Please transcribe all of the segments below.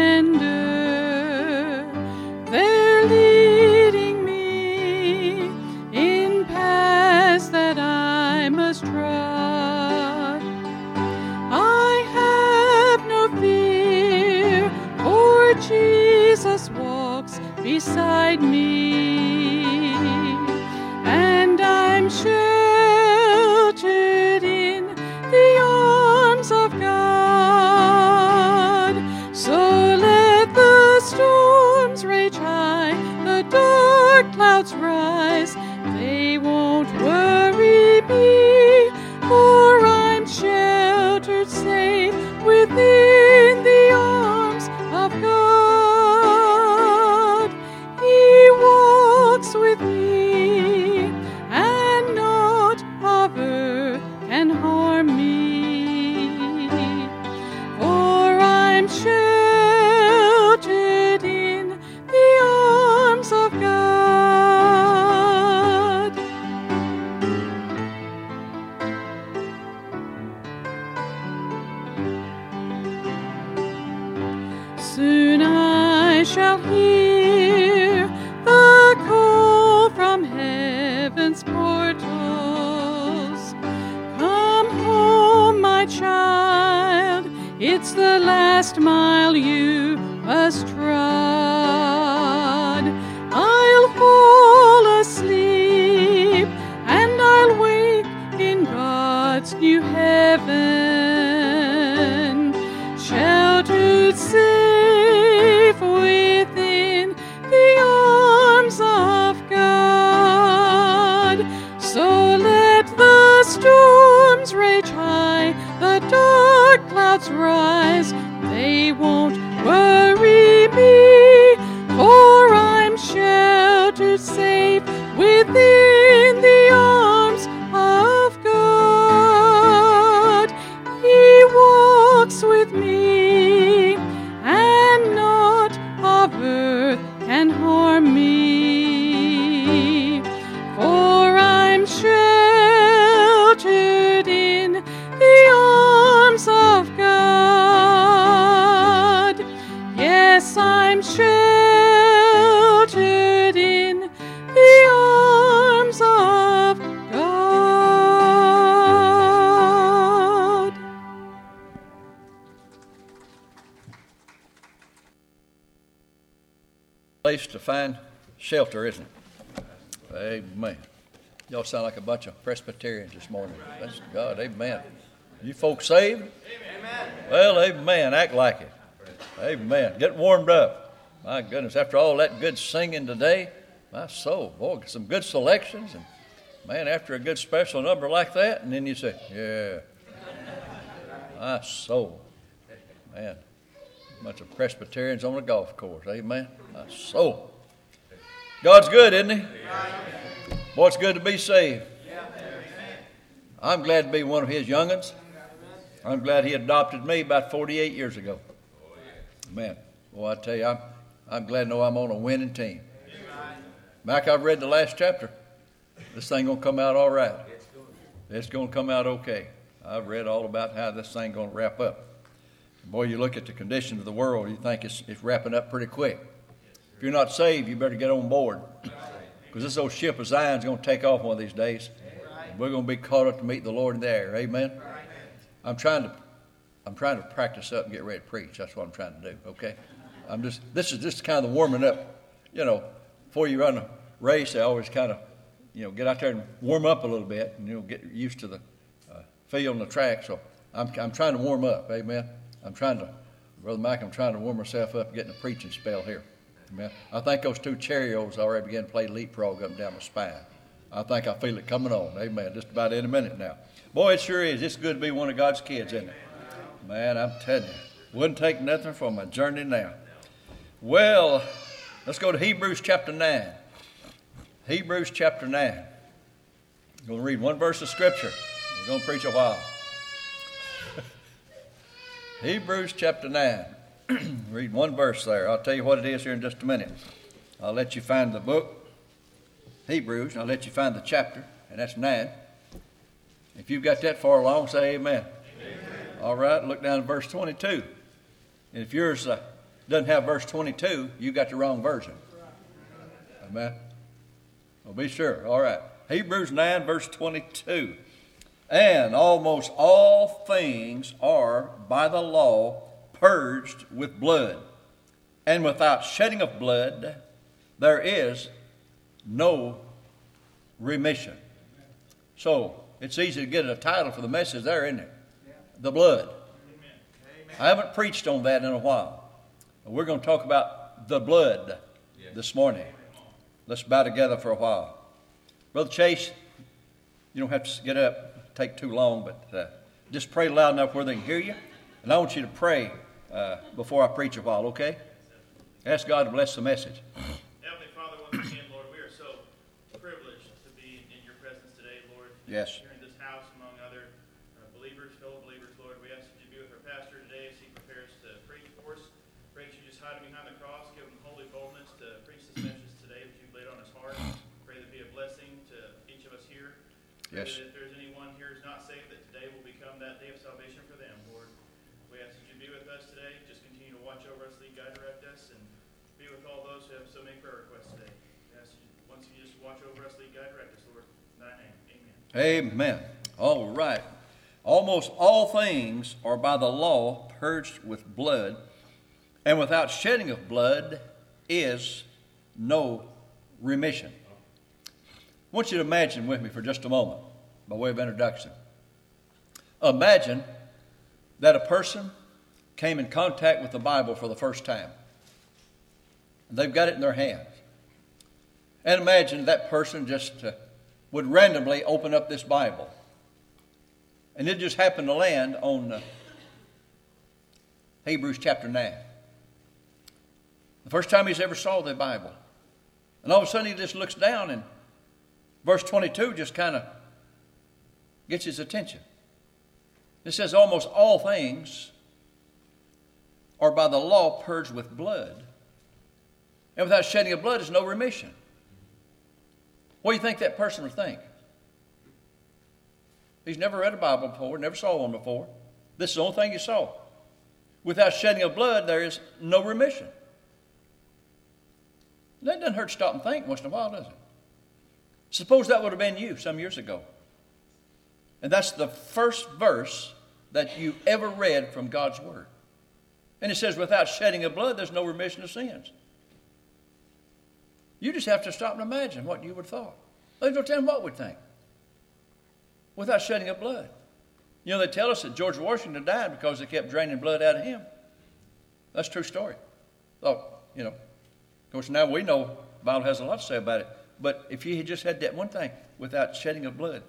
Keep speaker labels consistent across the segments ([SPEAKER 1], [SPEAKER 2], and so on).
[SPEAKER 1] tender. They're leading me in paths that I must trod. I have no fear, for Jesus walks beside me, and I'm sheltered in the arms of God. So let the storms rage high, the dark clouds rise, they won't worry me, for I'm sheltered safe within the arms of God. He walks with me, and naught of earth can harm me, for I'm sheltered in the arms of God. Soon I shall hear the call from heaven's portals. Come home, my child, it's the last mile you must trod. I'll fall asleep, and I'll wake in God's new heaven, sheltered safe within the arms of God. So let the storms rage high, the dark clouds rise, they won't worry me, for I'm sheltered safe within the arms of God. He walks with me, and naught of earth can harm me, for I'm sheltered in the arms of God. Yes, I'm sheltered in the arms of God.
[SPEAKER 2] Place to find shelter, isn't it? Amen. Y'all sound like a bunch of Presbyterians this morning. That's God, amen. You folks saved? Amen. Well, amen. Act like it. Amen. Get warmed up. My goodness, after all that good singing today, my soul, boy, some good selections. And man, after a good special number like that, and then you say, yeah, my soul. Man, a bunch of Presbyterians on a golf course. Amen. My soul. God's good, isn't he? Boy, it's good to be saved. I'm glad to be one of his young'uns. I'm glad he adopted me about 48 years ago. Man, boy, I tell you, I'm glad to know I'm on a winning team. Mac, I've read the last chapter. This thing going to come out all right. It's going to come out okay. I've read all about how this thing going to wrap up. Boy, you look at the condition of the world, you think it's wrapping up pretty quick. If you're not saved, you better get on board, because this old ship of Zion's going to take off one of these days. We're going to be caught up to meet the Lord in the air. Amen. I'm trying to practice up and get ready to preach. That's what I'm trying to do. Okay. This is just kind of the warming up. You know, before you run a race, they always kind of, get out there and warm up a little bit, and get used to the field and the track. So I'm trying to warm up. Amen. Brother Mike, I'm trying to warm myself up, getting a preaching spell here. Amen. I think those two Cheerios already began to play leapfrog up and down my spine. I think I feel it coming on. Amen. Just about any minute now. Boy, it sure is. It's good to be one of God's kids, isn't it? Man, I'm telling you. Wouldn't take nothing from my journey now. Well, let's go to Hebrews chapter 9. Hebrews chapter 9. I'm going to read one verse of Scripture. We're going to preach a while. Hebrews chapter 9. Read one verse there. I'll tell you what it is here in just a minute. I'll let you find the book, Hebrews, and I'll let you find the chapter, and that's 9. If you've got that far along, say amen. Amen. All right, look down at verse 22. And if yours doesn't have verse 22, you got the wrong version. Amen. Well, be sure. All right. Hebrews 9, verse 22. And almost all things are by the law purged with blood. And without shedding of blood, there is no remission. So, it's easy to get a title for the message there, isn't it? The blood. I haven't preached on that in a while. We're going to talk about the blood this morning. Let's bow together for a while. Brother Chase, you don't have to get up, take too long, but just pray loud enough where they can hear you. And I want you to pray before I preach a while, okay? Ask God to bless the message.
[SPEAKER 3] Heavenly Father, once again, Lord, we are so privileged to be in your presence today, Lord.
[SPEAKER 2] Yes.
[SPEAKER 3] Here in this house, among other believers, fellow believers, Lord. We ask that you be with our pastor today as he prepares to preach for us. Pray that you just hide him behind the cross, give him holy boldness to preach this message today that you've laid on his heart. Pray that be a blessing to each of us here. Pray
[SPEAKER 2] Yes.
[SPEAKER 3] that if there's anyone here who's not saved, that today will become that day of salvation for them, Lord. We ask that you be with us today. Just continue to watch over us, lead, guide, direct us, and be with all those who have so many prayer requests today. We ask you, once you just watch over us, lead, guide, direct us, Lord. In thy name, amen.
[SPEAKER 2] Amen. All right. Almost all things are by the law purged with blood, and without shedding of blood is no remission. I want you to imagine with me for just a moment, by way of introduction. Imagine that a person came in contact with the Bible for the first time. They've got it in their hands. And imagine that person just would randomly open up this Bible. And it just happened to land on Hebrews chapter 9. The first time he's ever saw the Bible. And all of a sudden he just looks down and verse 22 just kind of gets his attention. It says, almost all things are by the law purged with blood. And without shedding of blood is no remission. What do you think that person would think? He's never read a Bible before, never saw one before. This is the only thing he saw. Without shedding of blood, there is no remission. That doesn't hurt to stop and think once in a while, does it? Suppose that would have been you some years ago. And that's the first verse that you ever read from God's Word. And it says, without shedding of blood, there's no remission of sins. You just have to stop and imagine what you would have thought. There's no telling what we'd think. Without shedding of blood. You know, they tell us that George Washington died because they kept draining blood out of him. That's a true story. So, you know, of course, now we know the Bible has a lot to say about it. But if you had just had that one thing, without shedding of blood,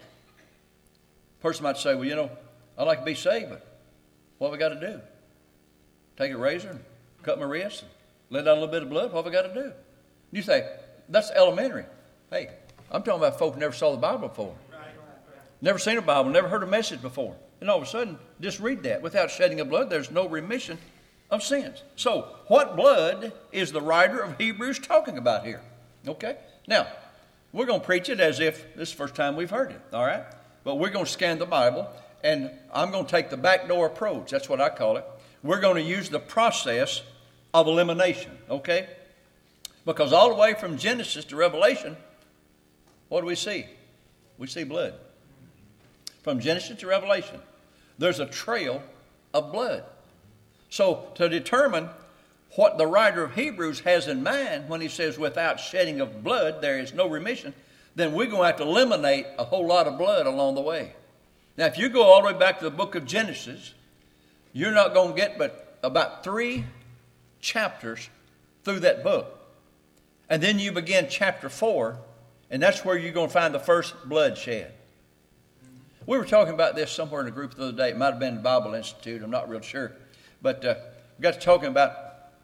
[SPEAKER 2] a person might say, well, you know, I'd like to be saved, but what have I got to do? Take a razor and cut my wrist and let out a little bit of blood? What have I got to do? You say, that's elementary. Hey, I'm talking about folk who never saw the Bible before. Never seen a Bible, never heard a message before. And all of a sudden, just read that. Without shedding of blood, there's no remission of sins. So, what blood is the writer of Hebrews talking about here? Okay? Now, we're going to preach it as if this is the first time we've heard it, all right? But we're going to scan the Bible, and I'm going to take the backdoor approach. That's what I call it. We're going to use the process of elimination, okay? Because all the way from Genesis to Revelation, what do we see? We see blood. From Genesis to Revelation, there's a trail of blood. So to determine what the writer of Hebrews has in mind when he says without shedding of blood there is no remission, then we're going to have to eliminate a whole lot of blood along the way. Now, if you go all the way back to the book of Genesis, you're not going to get but about 3 chapters through that book. And then you begin chapter 4, and that's where you're going to find the first bloodshed. We were talking about this somewhere in a group the other day. It might have been the Bible Institute. I'm not real sure. But we got to talking about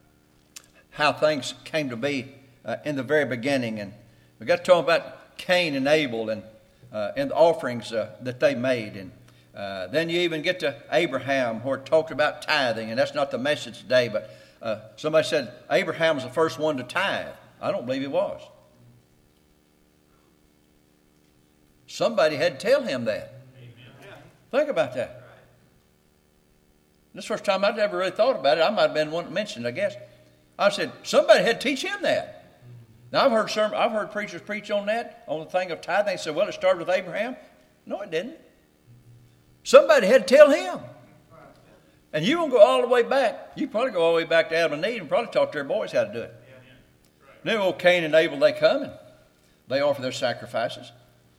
[SPEAKER 2] how things came to be in the very beginning. And we got to talking about Cain and Abel and the offerings that they made. And then you even get to Abraham where it talked about tithing. And that's not the message today. But somebody said Abraham was the first one to tithe. I don't believe he was. Somebody had to tell him that. Think about that. This is the first time I'd ever really thought about it. I might have been one that mentioned, I guess. I said, somebody had to teach him that. Now, I've heard preachers preach on that, on the thing of tithing. They said, well, it started with Abraham. No, it didn't. Somebody had to tell him. And you won't go all the way back. You probably go all the way back to Adam and Eve and probably taught their boys how to do it. Then old Cain and Abel, they come and they offer their sacrifices.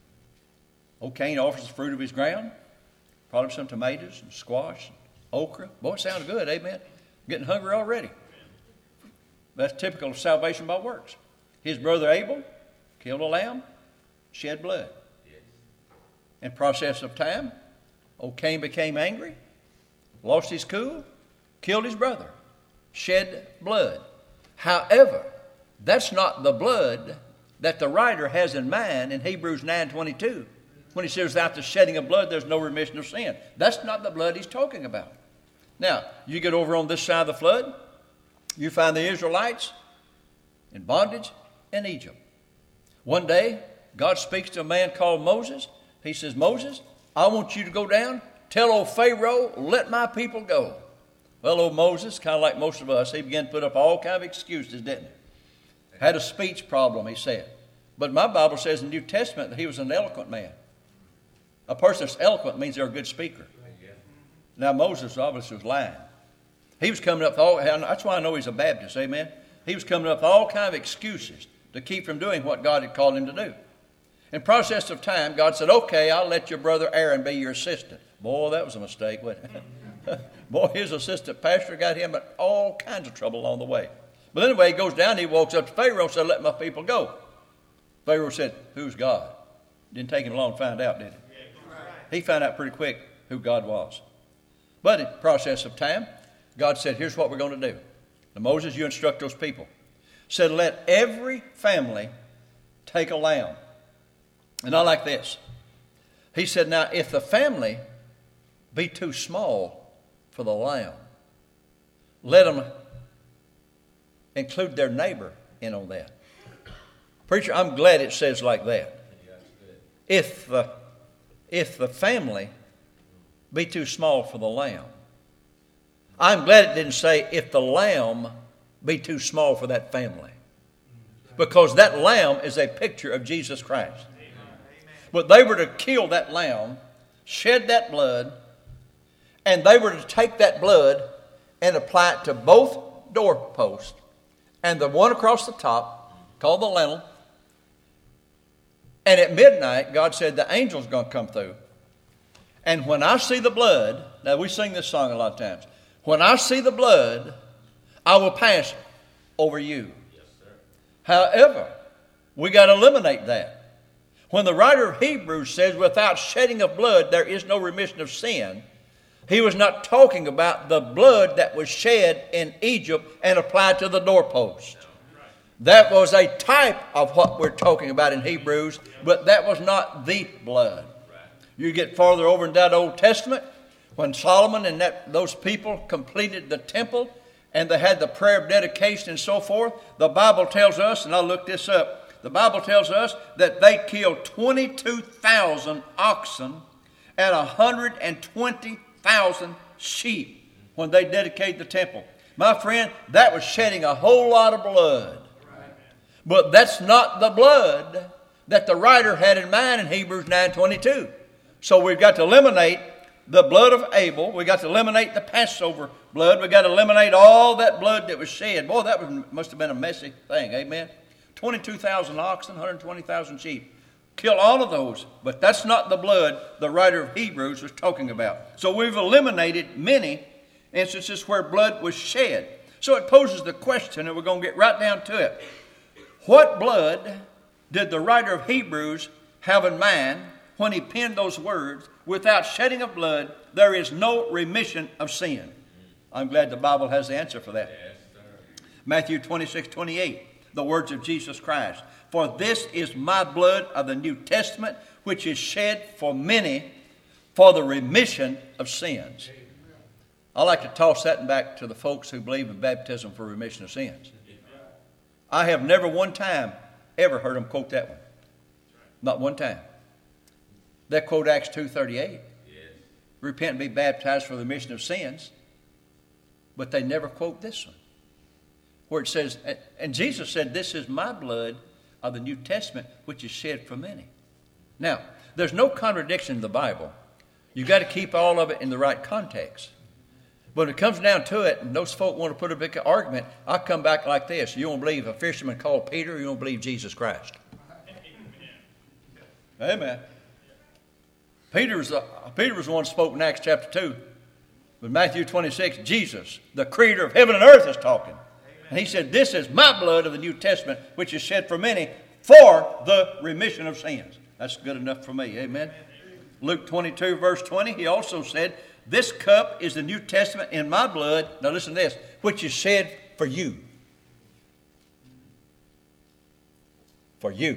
[SPEAKER 2] Old Cain offers the fruit of his ground, probably some tomatoes and squash and okra. Boy, it sounds good, amen. Getting hungry already. That's typical of salvation by works. His brother Abel killed a lamb, shed blood. In process of time, old Cain became angry, lost his cool, killed his brother, shed blood. However, that's not the blood that the writer has in mind in Hebrews 9:22. When he says, without the shedding of blood, there's no remission of sin. That's not the blood he's talking about. Now, you get over on this side of the flood, you find the Israelites in bondage in Egypt. One day, God speaks to a man called Moses. He says, Moses, I want you to go down, tell old Pharaoh, let my people go. Well, old Moses, kind of like most of us, he began to put up all kind of excuses, didn't he? Had a speech problem, he said. But my Bible says in the New Testament that he was an eloquent man. A person that's eloquent means they're a good speaker. Now, Moses obviously was lying. He was coming up with all, that's why I know he's a Baptist, amen? He was coming up with all kind of excuses to keep from doing what God had called him to do. In process of time, God said, okay, I'll let your brother Aaron be your assistant. Boy, that was a mistake, wasn't it? Boy, his assistant pastor got him in all kinds of trouble along the way. But anyway, he goes down, he walks up to Pharaoh and said, let my people go. Pharaoh said, who's God? Didn't take him long to find out, did it? He found out pretty quick who God was. But in the process of time, God said, here's what we're going to do. Now, Moses, you instruct those people. Said, let every family take a lamb. And I like this. He said, now, if the family be too small for the lamb, let them include their neighbor in on that. Preacher, I'm glad it says like that. If the family be too small for the lamb. I'm glad it didn't say if the lamb be too small for that family. Because that lamb is a picture of Jesus Christ. But they were to kill that lamb, shed that blood, and they were to take that blood and apply it to both doorposts and the one across the top, called the lintel. And at midnight, God said the angel's going to come through. And when I see the blood, now we sing this song a lot of times. When I see the blood, I will pass over you. Yes, sir. However, we got to eliminate that. When the writer of Hebrews says, without shedding of blood, there is no remission of sin, he was not talking about the blood that was shed in Egypt and applied to the doorpost. That was a type of what we're talking about in Hebrews, but that was not the blood. You get farther over in that Old Testament, when Solomon and those people completed the temple and they had the prayer of dedication and so forth, the Bible tells us, and I looked this up, the Bible tells us that they killed 22,000 oxen and 120,000 sheep when they dedicated the temple. My friend, that was shedding a whole lot of blood. But that's not the blood that the writer had in mind in Hebrews 9:22. So we've got to eliminate the blood of Abel. We've got to eliminate the Passover blood. We've got to eliminate all that blood that was shed. Boy, that must have been a messy thing, amen? 22,000 oxen, 120,000 sheep. Kill all of those, but that's not the blood the writer of Hebrews was talking about. So we've eliminated many instances where blood was shed. So it poses the question, and we're going to get right down to it. What blood did the writer of Hebrews have in mind when he penned those words, without shedding of blood, there is no remission of sin? I'm glad the Bible has the answer for that. Yes, Matthew 26:28, the words of Jesus Christ. For this is my blood of the New Testament, which is shed for many for the remission of sins. I like to toss that back to the folks who believe in baptism for remission of sins. I have never one time ever heard them quote that one. Not one time. They quote Acts 2:38. Yes. Repent and be baptized for the remission of sins. But they never quote this one. where it says, and Jesus said, this is my blood of the New Testament, which is shed for many. Now, there's no contradiction in the Bible. You've got to keep all of it in the right context. But when it comes down to it, and those folk want to put a big argument, I come back like this. You don't believe a fisherman called Peter, you don't believe Jesus Christ. Amen. Peter was the one who spoke in Acts chapter 2. But Matthew 26, Jesus, the creator of heaven and earth, is talking. And he said, this is my blood of the New Testament, which is shed for many for the remission of sins. That's good enough for me. Amen. Luke 22, verse 20, he also said, this cup is the New Testament in my blood. Now listen to this, which is shed for you. For you.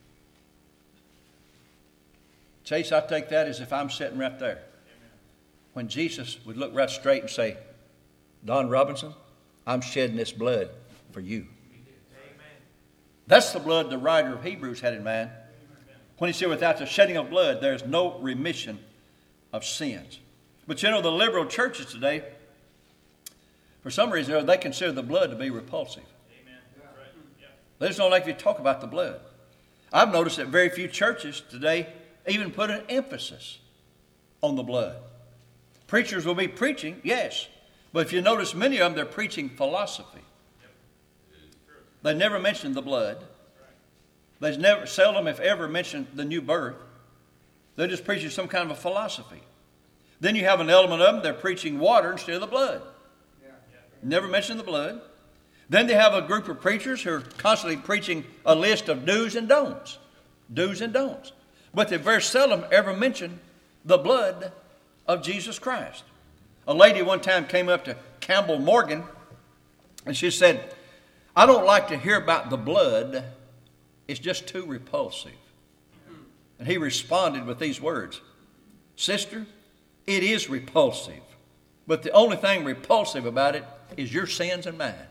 [SPEAKER 2] Chase, I take that as if I'm sitting right there. When Jesus would look right straight and say, Don Robinson, I'm shedding this blood for you. That's the blood the writer of Hebrews had in mind. When he said, without the shedding of blood, there is no remission of sins. But you know, the liberal churches today, for some reason, they consider the blood to be repulsive. Amen. Right. Yeah. They just don't like you to talk about the blood. I've noticed that very few churches today even put an emphasis on the blood. Preachers will be preaching, yes. But if you notice, many of them, they're preaching philosophy. They never mention the blood. They never, seldom, if ever, mention the new birth. They're just preaching some kind of a philosophy. Then you have an element of them, they're preaching water instead of the blood. Never mention the blood. Then they have a group of preachers who are constantly preaching a list of do's and don'ts. Do's and don'ts. But they very seldom ever mention the blood of Jesus Christ. A lady one time came up to Campbell Morgan and she said, I don't like to hear about the blood. It's just too repulsive. And he responded with these words, Sister, it is repulsive. But the only thing repulsive about it is your sins and mine.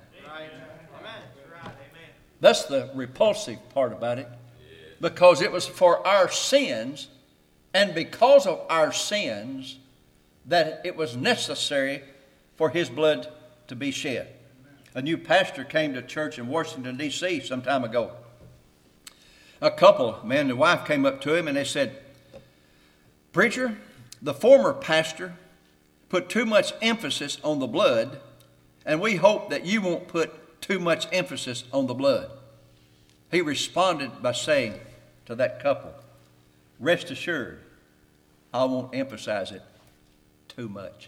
[SPEAKER 2] That's the repulsive part about it. Because it was for our sins, and because of our sins, that it was necessary for his blood to be shed. A new pastor came to church in Washington, D.C. some time ago. A couple, man and wife, came up to him and they said, Preacher, the former pastor put too much emphasis on the blood, and we hope that you won't put too much emphasis on the blood. He responded by saying to that couple, rest assured, I won't emphasize it too much.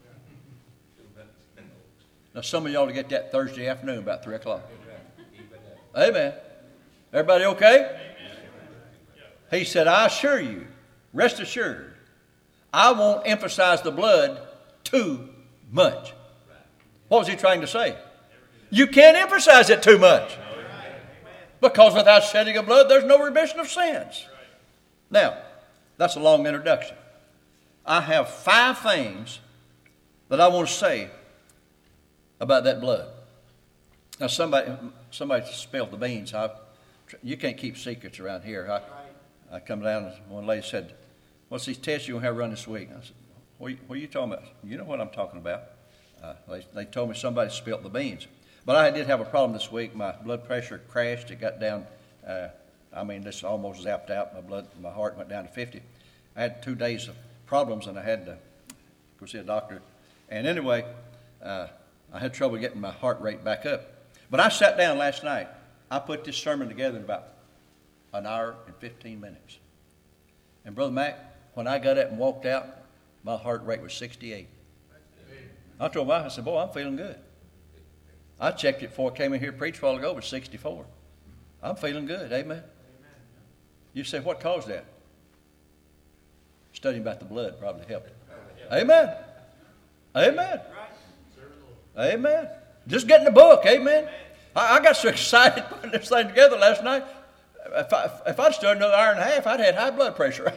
[SPEAKER 2] Now, some of y'all will get that Thursday afternoon about 3 o'clock. Amen. Everybody okay? He said, I assure you, rest assured, I won't emphasize the blood too much. What was he trying to say? You can't emphasize it too much. Because without shedding of blood, there's no remission of sins. Now, that's a long introduction. I have 5 things that I want to say about that blood. Now, somebody spilled the beans. You can't keep secrets around here. I come down and one lady said, what's these tests you going to have run this week? I said, what are you talking about? You know what I'm talking about. They told me somebody spilled the beans. But I did have a problem this week. My blood pressure crashed. It got down, this almost zapped out. My heart went down to 50. I had 2 days of problems and I had to go see a doctor. And anyway, I had trouble getting my heart rate back up. But I sat down last night. I put this sermon together in about an hour and 15 minutes. And Brother Mac, when I got up and walked out, my heart rate was 68. I told my wife, I said, boy, I'm feeling good. I checked it before I came in here to preach a while ago. It was 64. I'm feeling good. Amen. You say, what caused that? Studying about the blood probably helped. Amen. Amen. Amen. Just getting the book. Amen. I got so excited putting this thing together last night. If I'd stood another hour and a half, I'd had high blood pressure.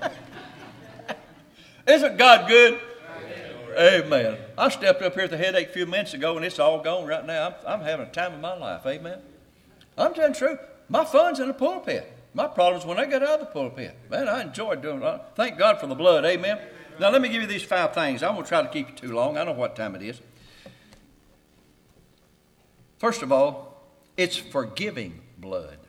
[SPEAKER 2] Isn't God good? Amen. I stepped up here with a headache a few minutes ago, and it's all gone right now. I'm having a time of my life. Amen. I'm telling the truth. My fun's in the pulpit. My problem's when I get out of the pulpit. Man, I enjoyed doing it. Thank God for the blood. Amen. Now, let me give you these 5 things. I'm going to try to keep it too long. I know what time it is. First of all, it's forgiving blood.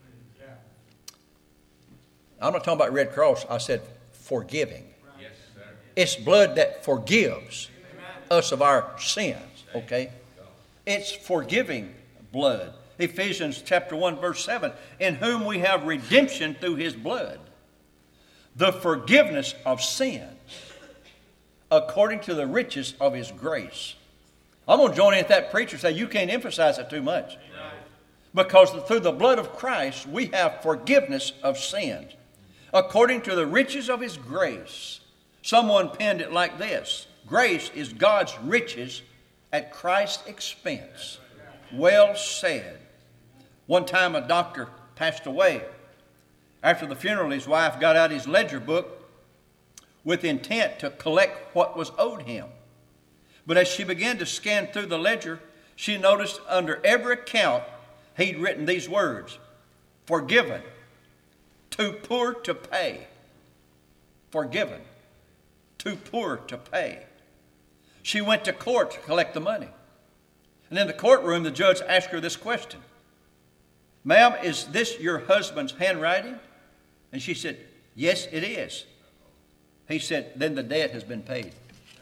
[SPEAKER 2] I'm not talking about Red Cross. I said forgiving. Yes, sir. It's blood that forgives us of our sins, okay? It's forgiving blood. Ephesians chapter 1, verse 7, in whom we have redemption through his blood, the forgiveness of sins, according to the riches of his grace. I'm going to join in with that preacher and say you can't emphasize it too much. Because through the blood of Christ, we have forgiveness of sins, according to the riches of his grace. Someone penned it like this: grace is God's riches at Christ's expense. Well said. One time a doctor passed away. After the funeral, his wife got out his ledger book with intent to collect what was owed him. But as she began to scan through the ledger, she noticed under every account he'd written these words: forgiven, too poor to pay. Forgiven, too poor to pay. She went to court to collect the money. And in the courtroom, the judge asked her this question: ma'am, is this your husband's handwriting? And she said, yes, it is. He said, then the debt has been paid.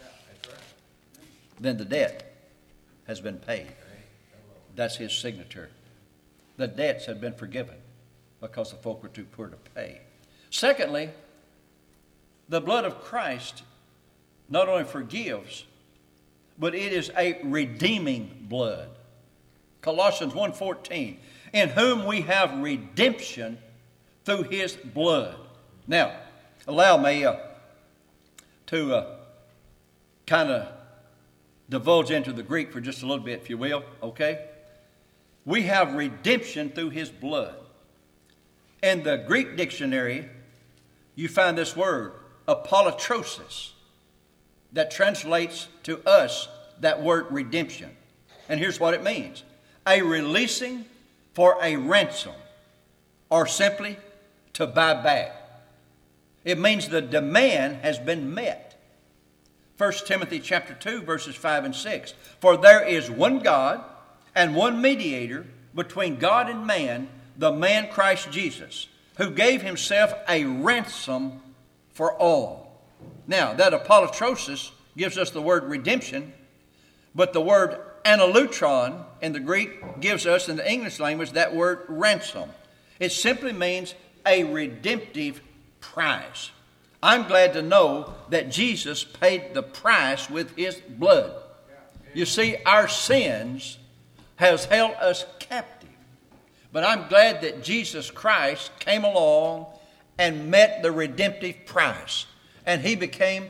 [SPEAKER 2] Then the debt has been paid. That's his signature. The debts have been forgiven because the folk were too poor to pay. Secondly, the blood of Christ not only forgives, but it is a redeeming blood. Colossians 1:14, in whom we have redemption through his blood. Now, allow me to kind of divulge into the Greek for just a little bit, if you will, okay? We have redemption through his blood. In the Greek dictionary, you find this word, apolutrosis, that translates to us that word redemption. And here's what it means: a releasing for a ransom, or simply to buy back. It means the demand has been met. 1 Timothy chapter 2, verses 5 and 6. For there is one God and one mediator between God and man, the man Christ Jesus, who gave himself a ransom for all. Now, that apolutrosis gives us the word redemption, but the word analutron in the Greek gives us in the English language that word ransom. It simply means a redemptive price. I'm glad to know that Jesus paid the price with his blood. You see, our sins has held us captive. But I'm glad that Jesus Christ came along and met the redemptive price. And he became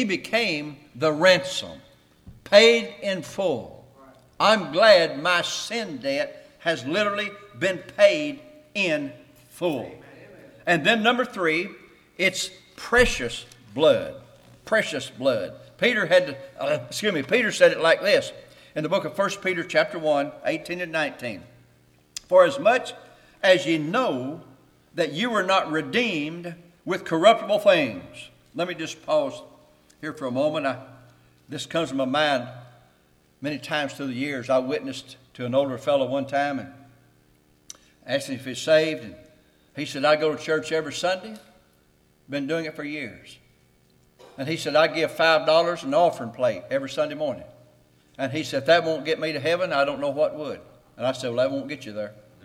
[SPEAKER 2] the ransom, paid in full. I'm glad my sin debt has literally been paid in full. And then number 3, it's precious blood. Precious blood. Peter said it like this in the book of 1 Peter chapter 1, 18 and 19. For as much as ye know that you were not redeemed with corruptible things. Let me just pause here for a moment. This comes to my mind many times through the years. I witnessed to an older fellow one time and asked him if he's saved. And he said, I go to church every Sunday. Been doing it for years. And he said, I give $5 an offering plate every Sunday morning. And he said, if that won't get me to heaven, I don't know what would. And I said, well, that won't get you there. No.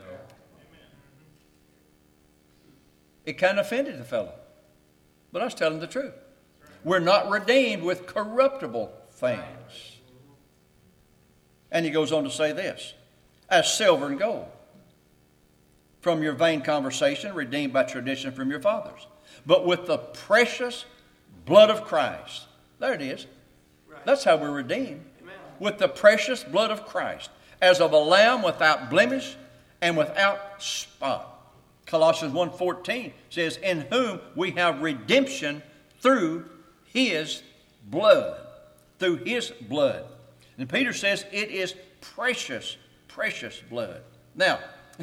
[SPEAKER 2] It kind of offended the fellow. But I was telling the truth. We're not redeemed with corruptible things. And he goes on to say this: as silver and gold, from your vain conversation, redeemed by tradition from your fathers, but with the precious blood of Christ. There it is. That's how we're redeemed. Amen. With the precious blood of Christ, as of a lamb without blemish and without spot. Colossians 1:14 says, in whom we have redemption through his blood. Through his blood. And Peter says it is precious, precious blood. Now,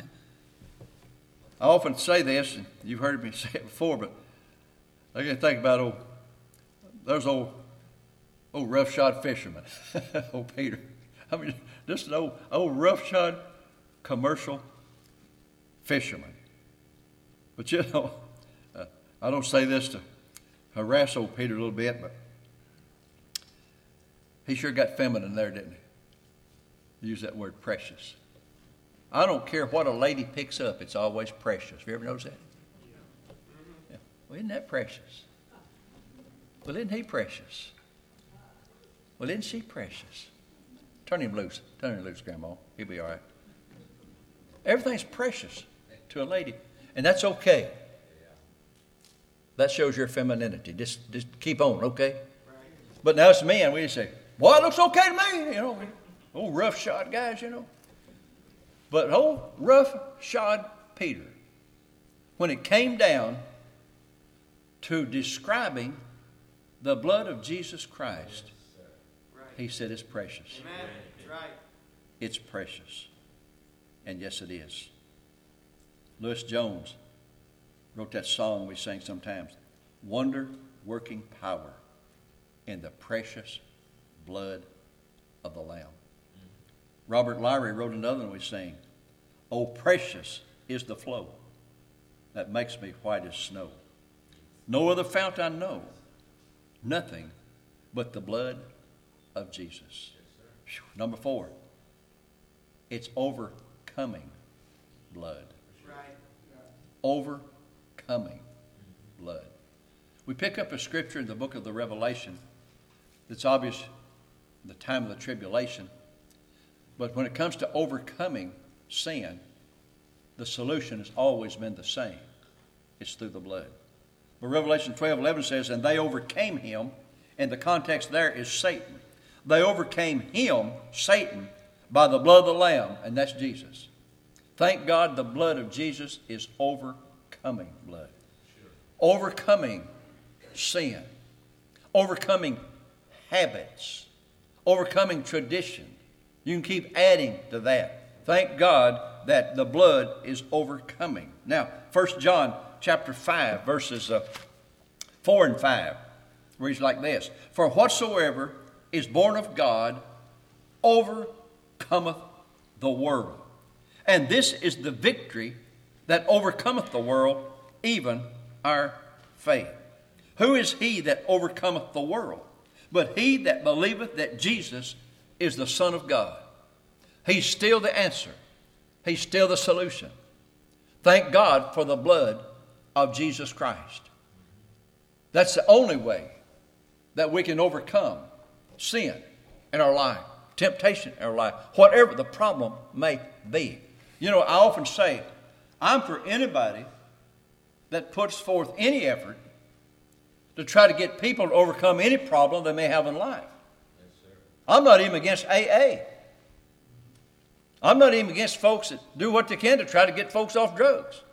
[SPEAKER 2] I often say this, and you've heard me say it before, but I can think about those old roughshod fishermen. Old Peter. I mean, just an old roughshod commercial fisherman. But you know, I don't say this to harass old Peter a little bit, but he sure got feminine there, didn't he? Use that word precious. I don't care what a lady picks up, it's always precious. Have you ever noticed that? Yeah. Well, isn't that precious? Well, isn't he precious? Well, isn't she precious? Turn him loose. Turn him loose, Grandma. He'll be all right. Everything's precious to a lady, and that's okay. That shows your femininity. Just keep on, okay? But now it's men. We just say, "Boy, it looks okay to me," you know. Old roughshod guys, you know. But old roughshod Peter, when it came down to describing the blood of Jesus Christ, he said it's precious.
[SPEAKER 4] Amen. Right.
[SPEAKER 2] It's precious. And yes, it is. Lewis Jones wrote that song we sing sometimes, "Wonder-working power in the precious blood of the Lamb." Robert Lowry wrote another one we sing, "Oh, precious is the flow that makes me white as snow. No other fount I know, nothing but the blood of Jesus." Yes, number 4, it's overcoming blood.
[SPEAKER 4] Right.
[SPEAKER 2] Overcoming blood. We pick up a scripture in the book of the Revelation that's obvious in the time of the tribulation. But when it comes to overcoming sin, the solution has always been the same. It's through the blood. But Revelation 12:11 says, "And they overcame him," and the context there is Satan. They overcame him, Satan, by the blood of the Lamb, and that's Jesus. Thank God the blood of Jesus is overcoming blood. Overcoming sin. Overcoming habits. Overcoming tradition. You can keep adding to that. Thank God that the blood is overcoming. Now, 1 John chapter 5, verses 4 and 5 reads like this. "For whatsoever is born of God overcometh the world. And this is the victory that overcometh the world, even our faith." Who is he that overcometh the world? But he that believeth that Jesus is the Son of God. He's still the answer. He's still the solution. Thank God for the blood of Jesus Christ. That's the only way that we can overcome sin in our life, temptation in our life, whatever the problem may be. You know, I often say, I'm for anybody that puts forth any effort to try to get people to overcome any problem they may have in life. I'm not even against AA. I'm not even against folks that do what they can to try to get folks off drugs.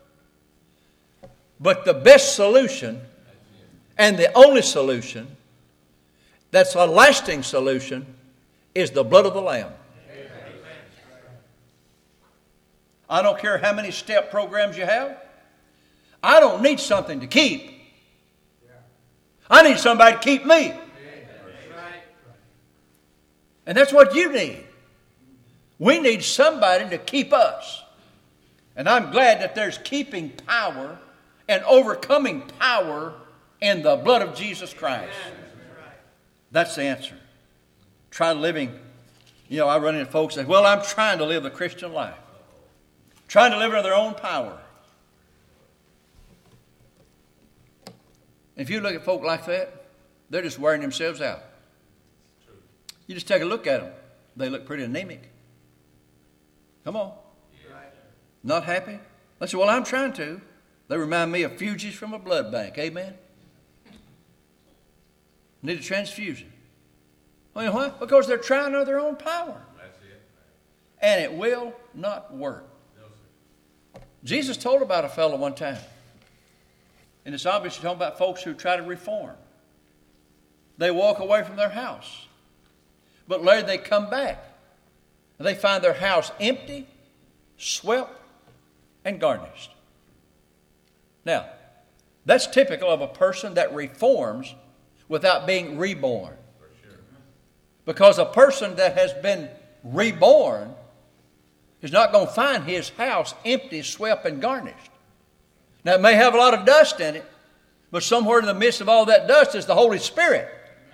[SPEAKER 2] But the best solution and the only solution that's a lasting solution is the blood of the Lamb. I don't care how many step programs you have. I don't need something to keep. I need somebody to keep me. And that's what you need. We need somebody to keep us. And I'm glad that there's keeping power and overcoming power in the blood of Jesus Christ. That's the answer. Try living. You know, I run into folks that say, well, I'm trying to live the Christian life. Trying to live in their own power. If you look at folk like that, they're just wearing themselves out. You just take a look at them. They look pretty anemic. Come on. Not happy? They say, well, I'm trying to. They remind me of fugees from a blood bank. Amen? Need a transfusion. Well, you know why? Because they're trying on their own power. That's it. And it will not work. No, Jesus told about a fellow one time. And it's obviously talking about folks who try to reform. They walk away from their house. But later they come back. And they find their house empty, swept, and garnished. Now, that's typical of a person that reforms without being reborn. Because a person that has been reborn, is not going to find his house empty, swept, and garnished. Now, it may have a lot of dust in it, but somewhere in the midst of all that dust is the Holy Spirit.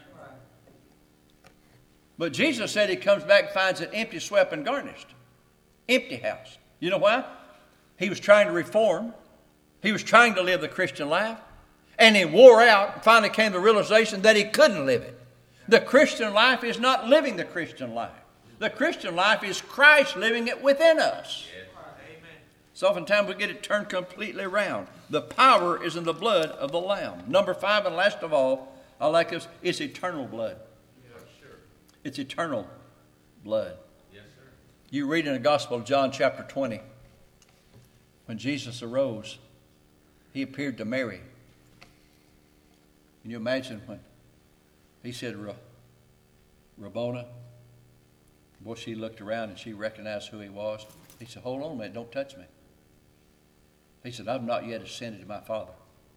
[SPEAKER 2] But Jesus said he comes back and finds it empty, swept, and garnished. Empty house. You know why? He was trying to reform. He was trying to live the Christian life. And he wore out and finally came to the realization that he couldn't live it. The Christian life is not living the Christian life. The Christian life is Christ living it within us. So oftentimes we get it turned completely around. The power is in the blood of the Lamb. Number 5, and last of all, I like this, it's eternal blood. It's eternal blood. Yes, sir. You read in the Gospel of John chapter 20, when Jesus arose, he appeared to Mary. Can you imagine when he said, Rabboni? Boy, she looked around and she recognized who he was. He said, hold on a minute, don't touch me. He said, I've not yet ascended to my Father.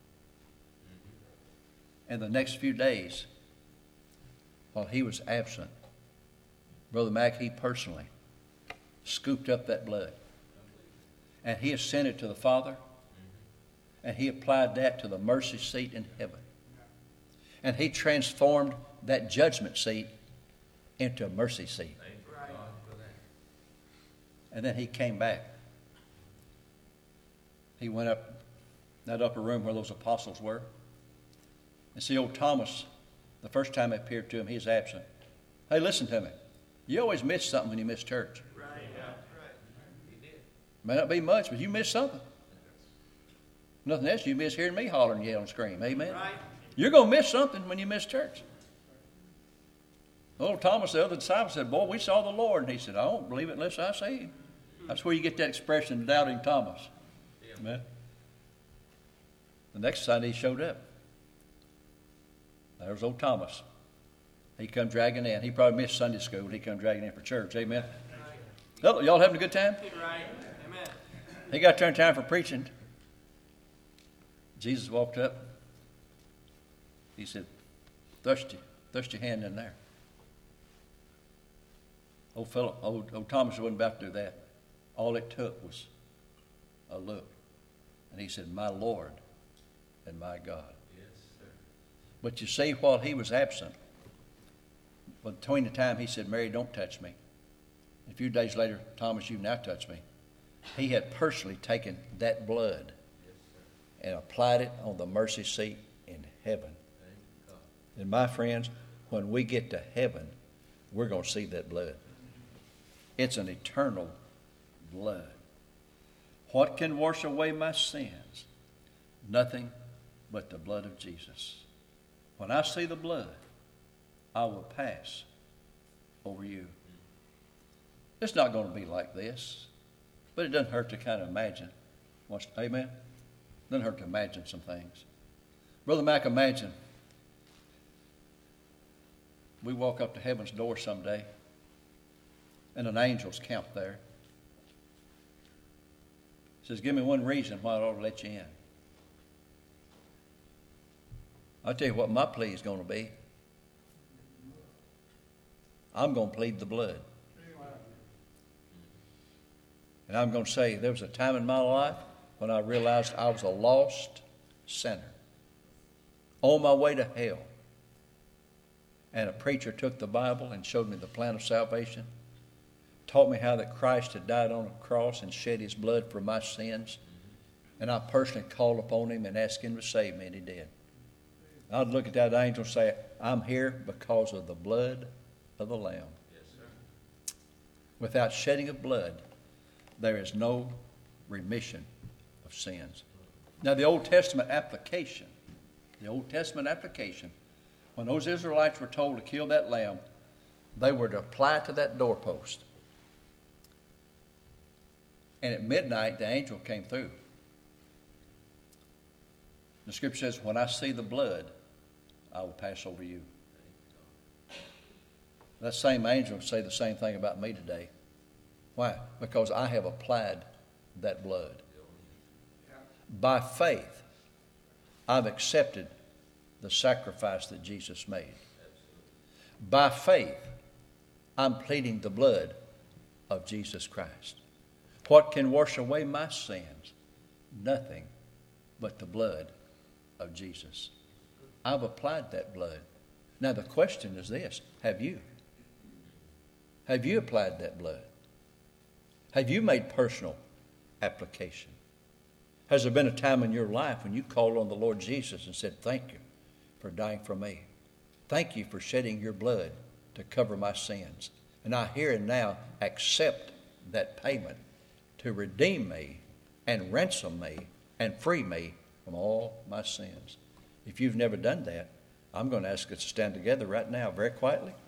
[SPEAKER 2] And the next few days, while he was absent, Brother Mack, he personally scooped up that blood. And he ascended to the Father. And he applied that to the mercy seat in heaven. And he transformed that judgment seat into a mercy seat. And then he came back. He went up that upper room where those apostles were. And see, old Thomas, the first time I appeared to him, he was absent. Hey, listen to me. You always miss something when you miss church. Right. Yeah. Right. May not be much, but you miss something. Nothing else, you miss hearing me holler and yell and scream. Amen? Right. You're going to miss something when you miss church. Old Thomas, the other disciple, said, boy, we saw the Lord. And he said, I don't believe it unless I see him. That's where you get that expression, doubting Thomas. Amen. The next Sunday he showed up. There was old Thomas. He come dragging in. He probably missed Sunday school. He come dragging in for church. Amen. Hello, y'all having a good time? Right. Amen. He got turned time for preaching. Jesus walked up. He said, thrust your hand in there. Old Thomas wasn't about to do that. All it took was a look. And he said, my Lord and my God. Yes, sir. But you see, while he was absent, between the time he said, Mary, don't touch me. A few days later, Thomas, you now touch me. He had personally taken that blood and applied it on the mercy seat in heaven. And my friends, when we get to heaven, we're going to see that blood. It's an eternal blood. What can wash away my sins? Nothing but the blood of Jesus. When I see the blood, I will pass over you. It's not going to be like this, but it doesn't hurt to kind of imagine. Amen? It doesn't hurt to imagine some things. Brother Mac, imagine we walk up to heaven's door someday and an angel's camped there. Says, give me one reason why I ought to let you in. I'll tell you what my plea is going to be. I'm going to plead the blood. And I'm going to say there was a time in my life when I realized I was a lost sinner on my way to hell. And a preacher took the Bible and showed me the plan of salvation, taught me how that Christ had died on a cross and shed his blood for my sins. And I personally called upon him and asked him to save me, and he did. I'd look at that angel and say, I'm here because of the blood of the Lamb. Yes, sir. Without shedding of blood, there is no remission of sins. Now, the Old Testament application, when those Israelites were told to kill that lamb, they were to apply to that doorpost. And at midnight, the angel came through. The scripture says, when I see the blood, I will pass over you. That same angel will say the same thing about me today. Why? Because I have applied that blood. By faith, I've accepted the sacrifice that Jesus made. By faith, I'm pleading the blood of Jesus Christ. What can wash away my sins? Nothing but the blood of Jesus. I've applied that blood. Now the question is this: have you? Have you applied that blood? Have you made personal application? Has there been a time in your life when you called on the Lord Jesus and said, "Thank you for dying for me. Thank you for shedding your blood to cover my sins. And I here and now accept that payment to redeem me and ransom me and free me from all my sins." If you've never done that, I'm going to ask us to stand together right now very quietly.